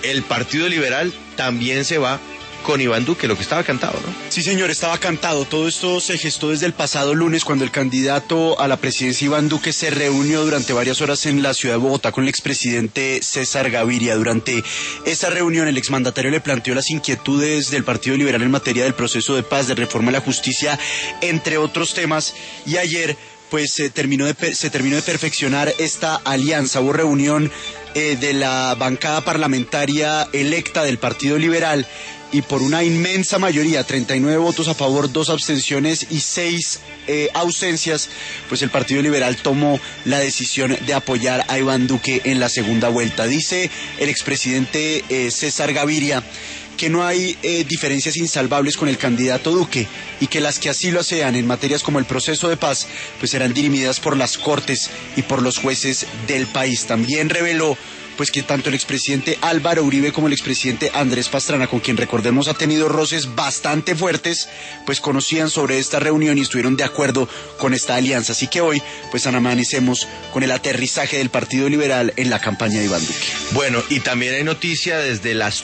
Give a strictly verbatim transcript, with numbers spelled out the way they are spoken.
el Partido Liberal también se va con Iván Duque, lo que estaba cantado, ¿no? Sí, señor, estaba cantado. Todo esto se gestó desde el pasado lunes, cuando el candidato a la presidencia Iván Duque se reunió durante varias horas en la ciudad de Bogotá con el expresidente César Gaviria. Durante esa reunión, el exmandatario le planteó las inquietudes del Partido Liberal en materia del proceso de paz, de reforma a la justicia, entre otros temas. Y ayer, pues, se terminó de, se terminó de perfeccionar esta alianza. Hubo reunión eh, de la bancada parlamentaria electa del Partido Liberal, y por una inmensa mayoría, treinta y nueve votos a favor, dos abstenciones y seis eh, ausencias, pues el Partido Liberal tomó la decisión de apoyar a Iván Duque en la segunda vuelta. Dice el expresidente eh, César Gaviria que no hay eh, diferencias insalvables con el candidato Duque, y que las que así lo sean en materias como el proceso de paz, pues serán dirimidas por las cortes y por los jueces del país. También reveló pues que tanto el expresidente Álvaro Uribe como el expresidente Andrés Pastrana, con quien recordemos ha tenido roces bastante fuertes, pues conocían sobre esta reunión y estuvieron de acuerdo con esta alianza. Así que hoy pues amanecemos con el aterrizaje del Partido Liberal en la campaña de Iván Duque. Bueno, y también hay noticia desde las